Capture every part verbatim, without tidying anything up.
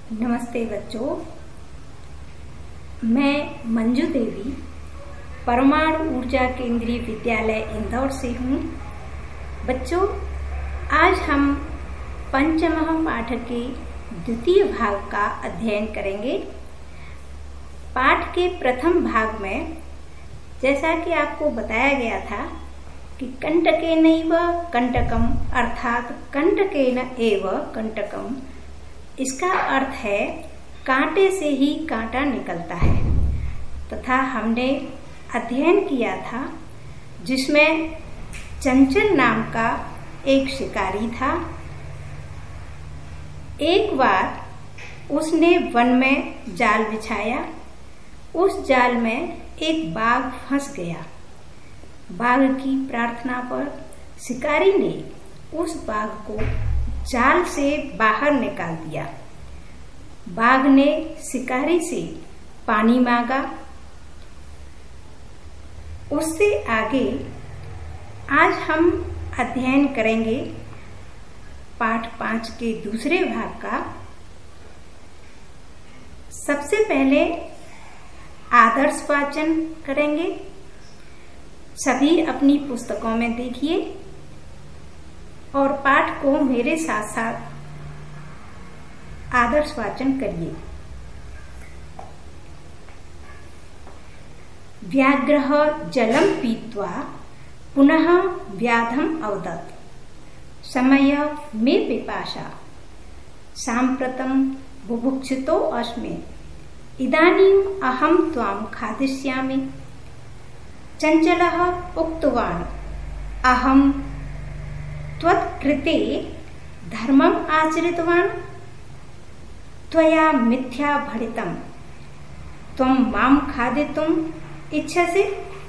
नमस्ते बच्चों, मैं मंजू देवी परमाणु ऊर्जा केंद्रीय विद्यालय इंदौर से हूँ। बच्चों, आज हम पंचम पाठ के द्वितीय भाग का अध्ययन करेंगे। पाठ के प्रथम भाग में जैसा कि आपको बताया गया था कि कंटकेनैव कंटकम अर्थात कंटकेन एव कंटकम, इसका अर्थ है कांटे से ही कांटा निकलता है। तथा हमने अध्ययन किया था जिसमें चंचल नाम का एक शिकारी था। एक बार उसने वन में जाल बिछाया। उस जाल में एक बाघ फंस गया। बाघ की प्रार्थना पर शिकारी ने उस बाघ को जाल से बाहर निकाल दिया। बाघ ने शिकारी से पानी मांगा। उससे आगे आज हम अध्ययन करेंगे पाठ पांच के दूसरे भाग का। सबसे पहले आदर्श वाचन करेंगे। सभी अपनी पुस्तकों में देखिए और पाठ को मेरे साथ साथ आदर्श वाचन करिए। व्याघ्रः जलं पीत्वा पुनः व्याधम् अवदत्, समय मे पिपासा, साम्प्रतं बुभुक्षितो अस्मि, इदानीम् अहं त्वां खादिष्यामि। चञ्चलः उक्तवान्, अहं त्वत्कृते धर्मम् आचरितवान्, त्वया मिथ्या भणितं, त्वं मां खादितुम् इच्छसि।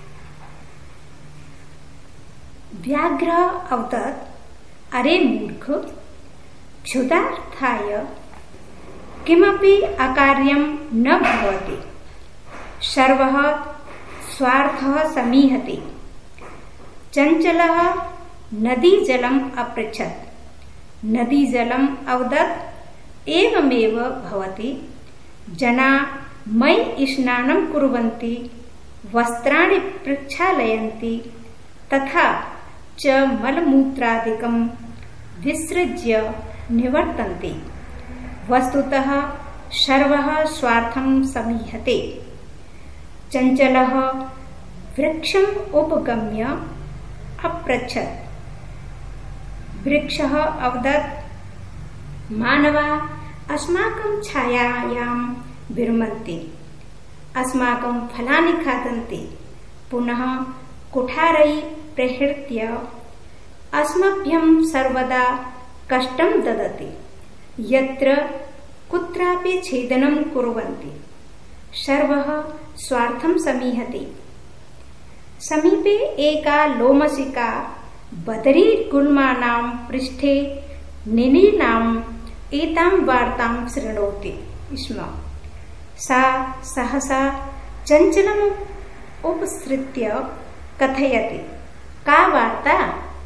व्याघ्रः अवदत्, अरे मूर्ख, क्षुधार्थाय किमपि अकार्यं न भवति, सर्वः स्वार्थः समीहते। चञ्चलः नदी जलम अपृच्छत्। नदी जलम अवदत्, एवमेव भवति, जना मयि स्नानं कुर्वन्ति, वस्त्राणि प्रक्षालयन्ति, तथा च मलमूत्रादिकं विसृज्य निवर्तन्ते। वस्तुतः सर्वः स्वार्थं समीहते। चञ्चलः वृक्षम् उपगम्य अपृच्छत्। वृक्षः अवदत्, मानवा अस्माकं छायायां विरमन्ति, अस्माकं फलानि खादन्ति, पुनः कुठारैः प्रहृत्य अस्मभ्यं सर्वदा कष्टं ददति, यत्र कुत्रापि छेदनं कुर्वन्ति, सर्वः स्वार्थं समीहते। समीपे एका लोमशिका बदरीगुल्मानां पृष्ठे निनीनाम् एतां वार्तां शृणोति स्म। सा सहसा चञ्चलम् उपसृत्य कथयति, का वार्ता?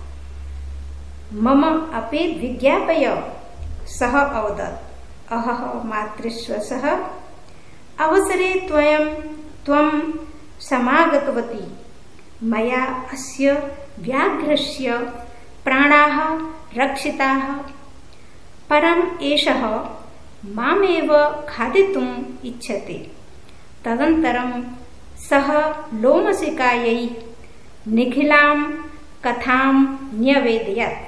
मम अपि विज्ञापय। सः अवदत्, अहः मातृश्वसः अवसरे त्वं त्वं समागतवती। मया अस्य व्याघ्रस्य प्राणाः रक्षिताः, परम् एषः मामेव खादितुम् इच्छति। तदनन्तरं सः लोमशिकायै निखिलां कथां न्यवेदयत्।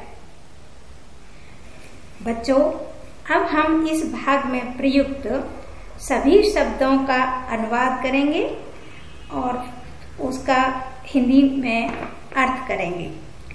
बच्चों, अब हम इस भाग में प्रयुक्त सभी शब्दों का अनुवाद करेंगे और उसका हिंदी में अर्थ करेंगे।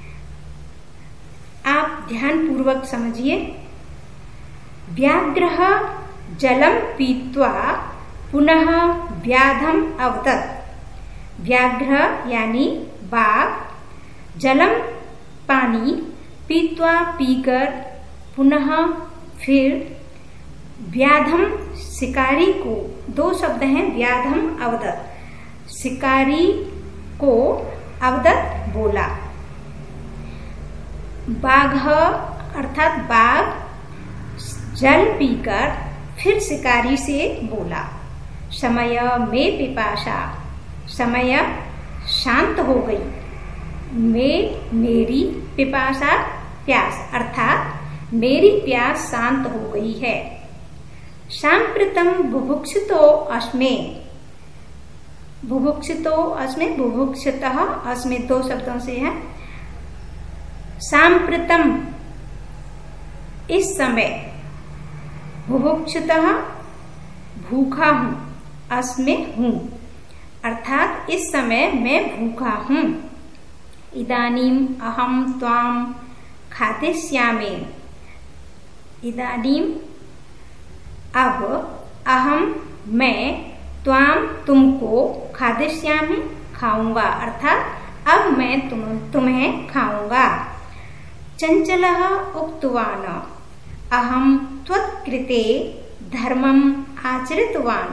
आप ध्यान पूर्वक समझिए। व्याघ्रः जलं पीत्वा पुनः व्याधम् अवदत्। व्याघ्र यानी बाघ, जलम पानी, पीत्वा पीकर, पुनः फिर, व्याधम शिकारी को, दो शब्द हैं, व्याधम अवदत्, शिकारी को अवदत् बोला। बाघ अर्थात बाघ जल पीकर फिर शिकारी से बोला, समय में पिपासा, समय शांत हो गई, में मेरी पिपासा प्यास अर्थात मेरी प्यास शांत हो गई है। सांप्रतम बुभुक्षितो अस्मे, बुभुक्षितो अस्मे, बुभुक्षितः अस्मे दो शब्दों से है। सांप्रतम इस समय, बुभुक्षितः भूखा हूं, अस्मे हूं अर्थात इस समय मैं भूखा हूं। इदानीम अहम त्वाम खादिष्यामि, इदानीम अब, अहम मैं, त्वाम तुमको, खादिष्यामि खाऊंगा अर्थात अब मैं तुम तुम्हें खाऊंगा। चंचलः उक्तवान, अहम त्वत्कृते धर्मम आचरितवान।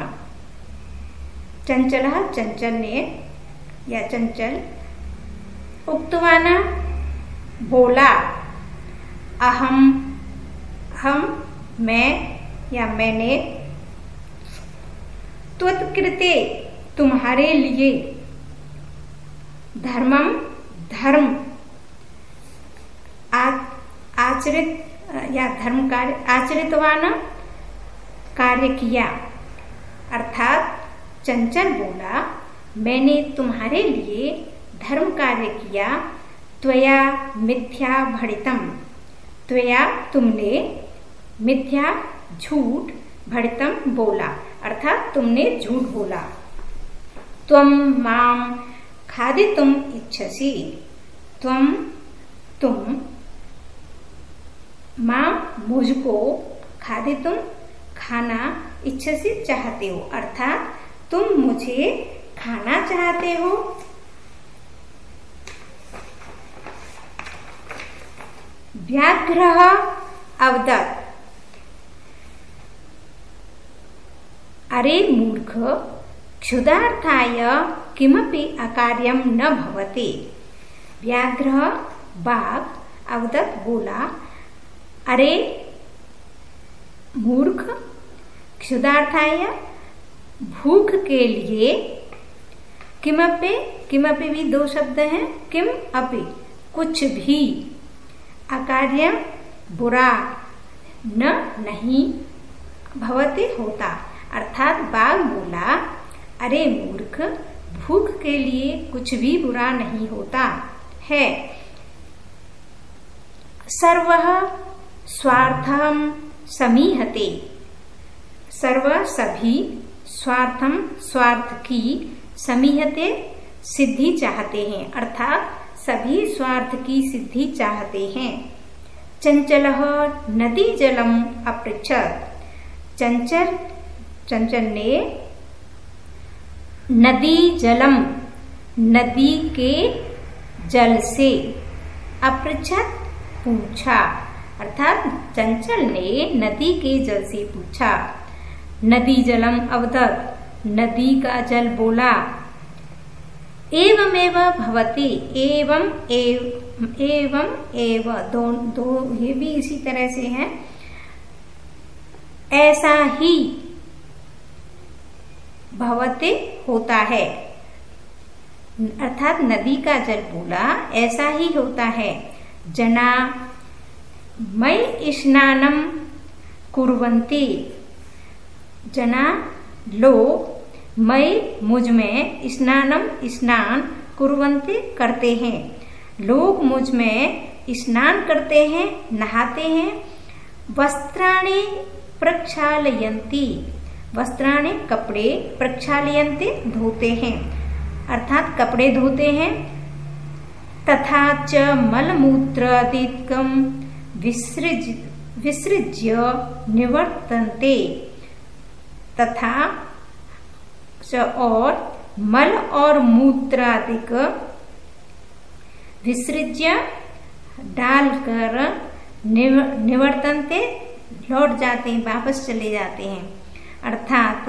चंचलः चंचल ने या चंचल, उक्तवान बोला, अहम हम मैं या मैंने, त्वत्कृते तुम्हारे लिए, धर्मम धर्म, आचरित या धर्म कार्य, आचरितवान कार्य किया अर्थात चंचल बोला, मैंने तुम्हारे लिए धर्म कार्य किया। त्वया मिथ्या भणितम, त्वया तुमने, मिथ्या झूठ, भणितम बोला अर्थात तुमने झूठ बोला। त्वम माम खादितुम इच्छसि, त्वम तुम, माम मुझको, खादितुम खाना, इच्छसि चाहते हो अर्थात तुम मुझे खाना चाहते हो। व्याघ्रः अवदत्, अरे मूर्ख, क्षुधार्थाय किमपि अकार्यम न भवति। व्याघ्रः बाघ, अवदत् बोला, अरे मूर्ख, क्षुधार्थाय भूख के लिए, किमपि, किमपि भी दो शब्द हैं, किम अपि कुछ भी, अकार्य बुरा, न नहीं, भवति होता अर्थात बाघ बोला, अरे मूर्ख, भूख के लिए कुछ भी बुरा नहीं होता है। सर्वः स्वार्थम समीहते, सर्व सभी, स्वार्थम स्वार्थ की, समीहते सिद्धि चाहते हैं अर्थात सभी स्वार्थ की सिद्धि चाहते हैं। चंचलः नदी जलम अपृच्छत्, चंचल चंचल ने नदी जलम, नदी के जल से, अपृच्छत् पूछा अर्थात चंचल ने नदी के जल से पूछा। नदी जलम अवदत्, नदी का जल बोला, एवमेव भवति, एवं एव, एवं एव, दो दो ये भी इसी तरह से है, ऐसा ही, भवति होता है अर्थात नदी का जल बोला ऐसा ही होता है। जना मयि स्नानम कुर्वन्ति, जना लोग, मयि मुझ में, स्नानम स्नान, कुर्वन्ति करते हैं, लोग मुझ में स्नान करते हैं, नहाते हैं। वस्त्राणि प्रक्षालयन्ति, वस्त्राणि कपड़े, प्रक्षालयन्ति धोते हैं अर्थात कपड़े धोते हैं। तथा च मलमूत्रादिकं विसृज विसृज्य निवर्तन्ते, तथा च और मल और मूत्रादिक विसृज्य डालकर निव, निवर्तन्ते लौट जाते हैं, वापस चले जाते हैं अर्थात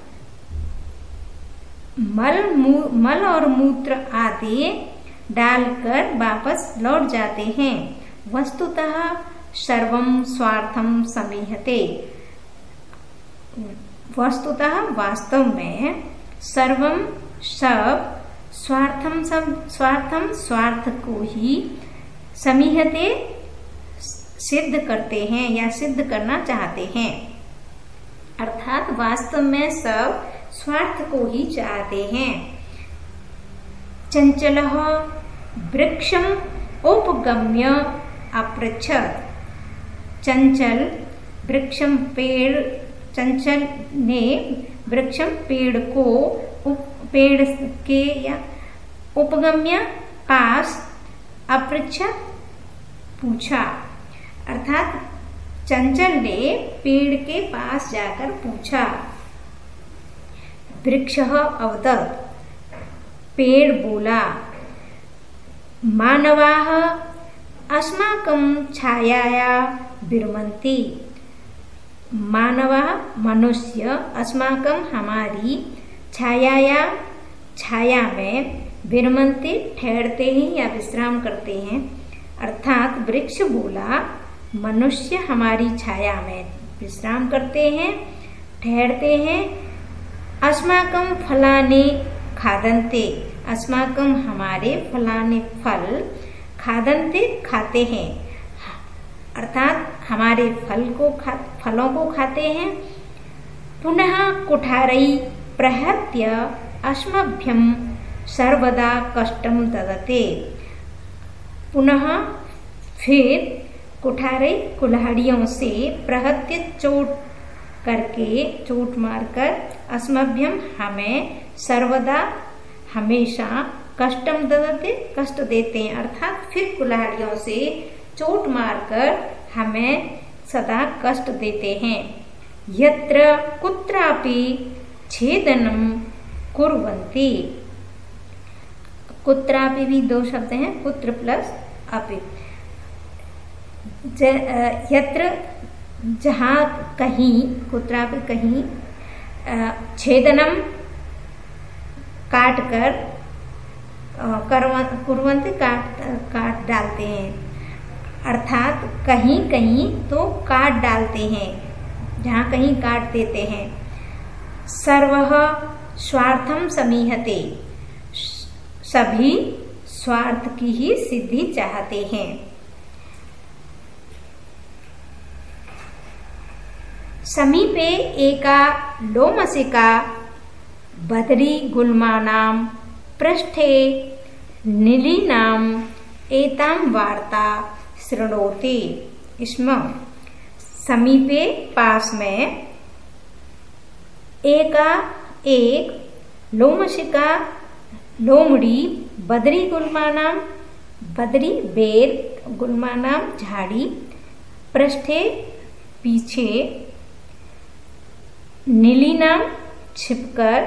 मल मू, मल और मूत्र आदि डालकर वापस लौट जाते हैं। वस्तुतः सर्वं स्वार्थं समीहते, वस्तुतः वास्तव में सर्वम सब स्वार्थम सब स्वार्थम स्वार्थ को ही समीहते सिद्ध करते हैं या सिद्ध करना चाहते हैं। अर्थात वास्तव में सब स्वार्थ को ही चाहते हैं। चंचलः वृक्षम उपगम्य अपृच्छत्। चंचल वृक्षम पेड़ चंचल ने वृक्षम पेड़ को उप, पेड़ के या उपगम्य पास अपृच्छत् पूछा। अर्थात चंचल ने पेड़ के पास जाकर पूछा। वृक्षः अवदत्। पेड़ बोला। मानवाः अस्माकं छायाया विरमन्ति। मानवाः मनुष्य अस्माकं हमारी छायाया छाया में विरमन्ति ठहरते हैं या विश्राम करते हैं। अर्थात वृक्ष बोला मनुष्य हमारी छाया में विश्राम करते हैं, ठहरते हैं। अस्माकं फलानि खादन्ते। अस्माकं हमारे फलाने फल खादन्ते खाते हैं। अर्थात हमारे फल को खा फलों को खाते हैं। पुनः कुठारै प्रहत्य अस्मभ्यं सर्वदा कष्टं ददते। पुनः फिर कुठारै कुल्हाड़ियों से प्रहत्य चोट करके चोट मारकर अस्मभ्यम हमें सर्वदा हमेशा कष्टम ददते कष्ट देते हैं। अर्थात फिर कुल्हाड़ियों से चोट मारकर हमें सदा कष्ट देते हैं। यत्र कुत्रापि छेदनम कुर्वन्ति। कुत्रापि भी दो शब्द हैं, कुत्र प्लस अपि। यत्र जहाँ कहीं, कुत्रापि कहीं, छेदनम काट कर, कुर्वन्ति काट काट डालते हैं। अर्थात कहीं कहीं तो काट डालते हैं, जहाँ कहीं काट देते हैं। सर्वः स्वार्थम समीहते। सभी स्वार्थ की ही सिद्धि चाहते हैं। समीपे एका लोमशिका बदरी गुल्मानां पृष्ठे नीलीनां एतां वार्ता शृणोति स्म। समीपे पास में एका एक लोमशिका लोमड़ी बदरी गुल्मानां बदरी बेर गुल्मानां झाड़ी पृष्ठे पीछे नीलीनाम छिपकर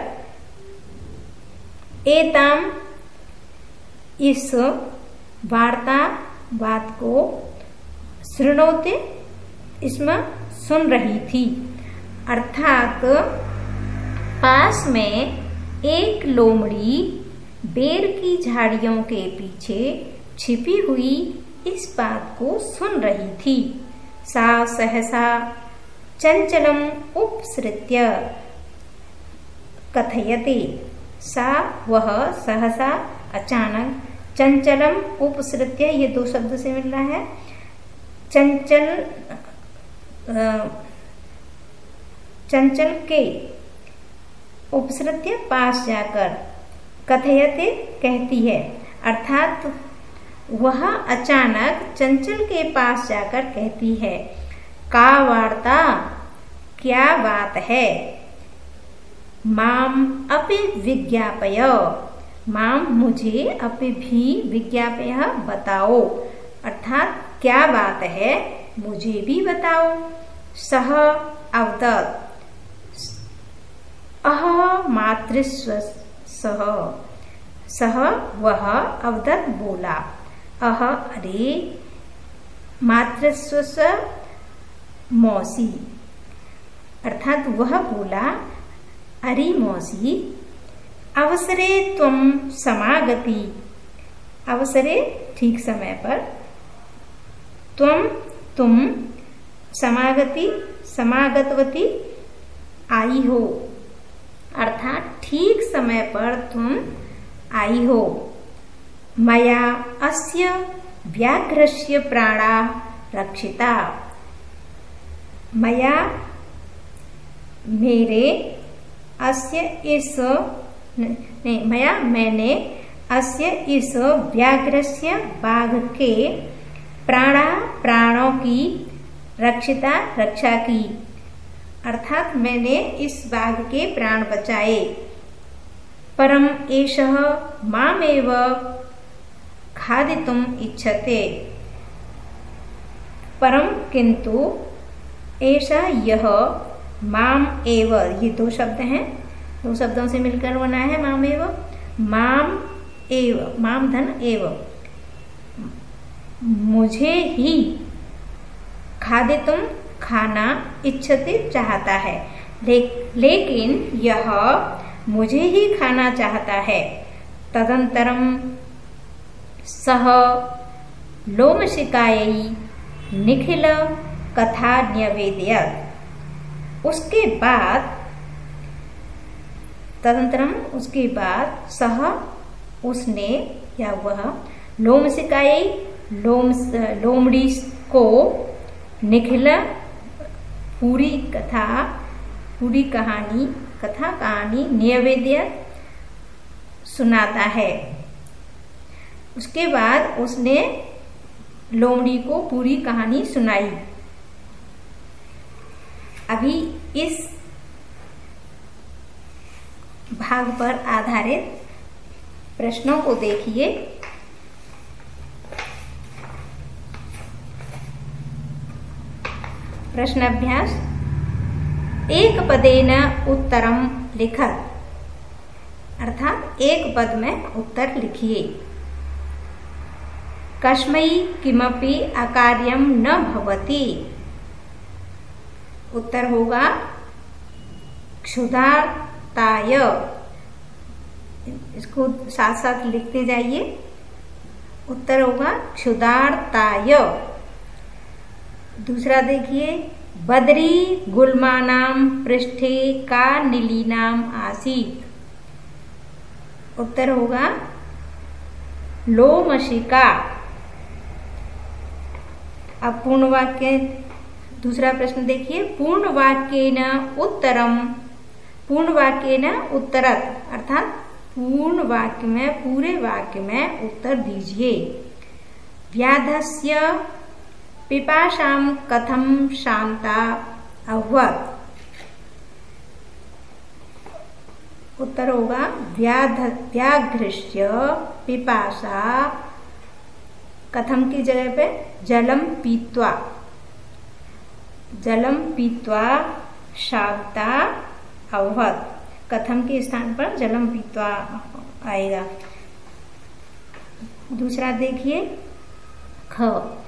एताम इस वार्ता बात को शृणोते इसमें सुन रही थी। अर्थात पास में एक लोमड़ी बेर की झाड़ियों के पीछे छिपी हुई इस बात को सुन रही थी। सा सहसा चंचलम उपसृत्य कथयति। सा वह सहसा अचानक चंचलम उपसृत्य, ये दो शब्द से मिल रहा है। चंचल चंचल के उपसृत्य पास जाकर कथयते कहती है। अर्थात वह अचानक चंचल के पास जाकर कहती है, का वार्ता, क्या बात है। माम अपि विज्ञापय। माम मुझे अपि भी विज्ञापय बताओ। अर्थात क्या बात है मुझे भी बताओ। सह अवदत्। अह मातृस्व सह सह वह अवदत् बोला। अह अरे मातृस्व मौसी। अर्थात वह बोला, अरे मौसी अवसरे त्वं समागति। अवसरे ठीक समय पर, त्वं तुम समागति समागतवती आई हो, अर्थात ठीक समय पर तुम आई हो। मया अस्य व्याघ्रस्य प्राणा रक्षिता। मया मेरे, अस्य इस, नहीं मया मैंने, अस्य इस व्याघ्रस्य बाघ के, प्राणा प्राणों की, रक्षिता रक्षा की, अर्थात मैंने इस बाघ के प्राण बचाए। परम एषः मामेव खादितुम् इच्छते। परम किंतु, ऐसा यह, माम एव, ये दो शब्द हैं, दो शब्दों से मिलकर बना है माम एव। माम एव, माम धन एव, मुझे ही, खादितुम खाना, इच्छते चाहता है, ले, लेकिन यह मुझे ही खाना चाहता है। तदंतरम सह लोमशिकायै निखिल कथा न्यवेदयत्। उसके बाद, तदंतरम उसके बाद, सह उसने या वह, लोमशिकायै लोम लोमड़ी को, निखिल पूरी कथा, पूरी कहानी, कथा कहानी, न्यवेदयत् सुनाता है। उसके बाद उसने लोमड़ी को पूरी कहानी सुनाई। अभी इस भाग पर आधारित प्रश्नों को देखिए। प्रश्न अभ्यास, एक पदेन उत्तरम लिखत, अर्थात एक पद में उत्तर लिखिए। कस्मै किमपि अकार्यं न भवति। उत्तर होगा क्षुधार्ताय। इसको साथ साथ लिखते जाइए। उत्तर होगा क्षुधार्ताय। दूसरा देखिए, बद्री गुल्मानां पृष्ठे का नीलीनाम आसीत्। उत्तर होगा लोमशिका। अब पूर्ण वाक्य, दूसरा प्रश्न देखिए, पूर्ण वाक्येन उत्तरम, पूर्ण वाक्येन उत्तरत, अर्थात पूर्ण वाक्य में, पूरे वाक्य में उत्तर दीजिए। व्याधस्य पिपासां कथम शांता अभवत्। उत्तर होगा व्याध व्याघ्रस्य पिपासा, कथम की जगह पे जलम पीत्वा, जलम पीत्वा शांता अभवत्। कथम के स्थान पर जलम पीत्वा आएगा। दूसरा देखिए, ख,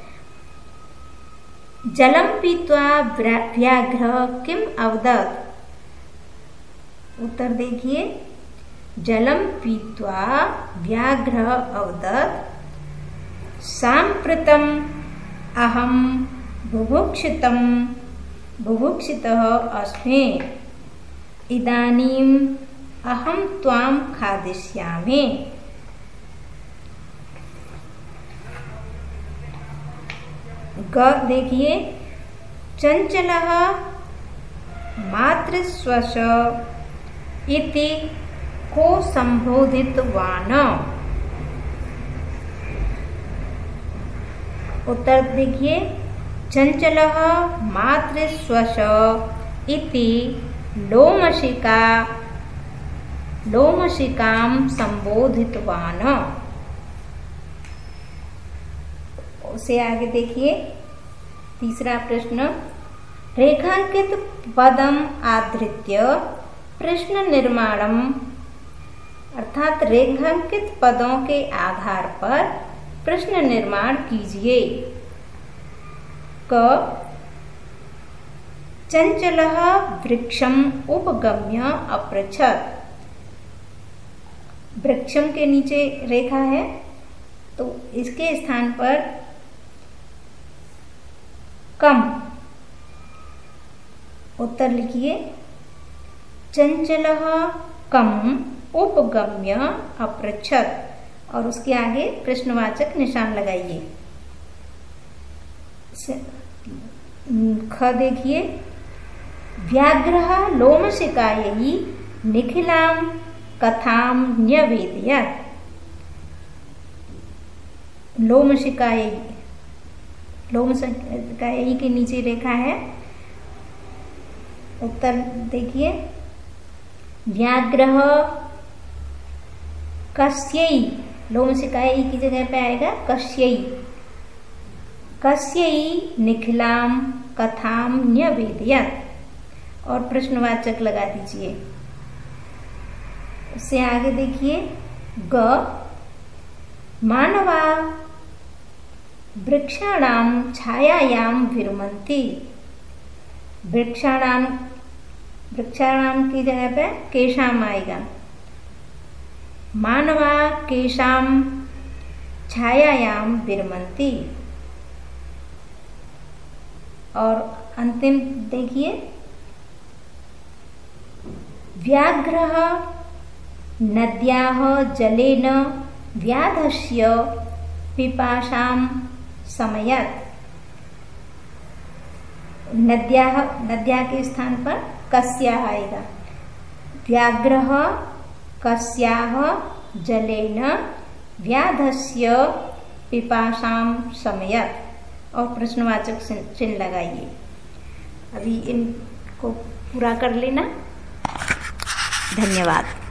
जलम पीत्वा व्याघ्र किम अवदत्। उत्तर देखिए, जलम पीत्वा व्याघ्र अवदत् साम्प्रतम अहम बुभुक्षितम बुभुक्षितः अस्मि, इदानीम अहम त्वाम खादिष्यामि। ग देखिए, चंचलः मातृस्वश इति को संबोधितवान्। उत्तर देखिए, चंचलः मातृस्वश इति लोमशिका लोमशिकां संबोधितवान्। उसे आगे देखिए, तीसरा प्रश्न, रेखांकित पदम आधृत्य प्रश्न निर्माणम, अर्थात रेखांकित पदों के आधार पर प्रश्न निर्माण कीजिए। क, चंचलः वृक्षम उपगम्य अपृच्छत्। वृक्षम के नीचे रेखा है, तो इसके स्थान पर कम उत्तर लिखिए। चंचलः कम उपगम्य अपृच्छत्, और उसके आगे प्रश्नवाचक निशान लगाइए। ख देखिए, व्याघ्रः लोमशिकायै निखिलां कथां न्यवेदयत्। लोमशिकायै, लोमशिकायै के नीचे रेखा है। उत्तर देखिए, व्याघ्रः कस्यै, लोमशिकायै की जगह पे आएगा कस्यै, कस्यै निखिलां कथां न्यवेदयत्, और प्रश्नवाचक लगा दीजिए। उससे आगे देखिए, ग मानवा वृक्षाणां छायायां विरमन्ति। वृक्षाणां, वृक्षाणां की जगह पे केशाम आएगा। मानवा केशां छायायां विरमन्ति, और अंतिम देखिए, व्याघ्रः नद्याः जलेन व्याधस्य पिपासां शमयत्। नद्याः, नद्या के स्थान पर कस्याः आएगा। व्याघ्रः कस्याः जलेन व्याधस्य पिपासां शमयत्, और प्रश्नवाचक चिन्ह लगाइए। अभी इनको पूरा कर लेना। धन्यवाद।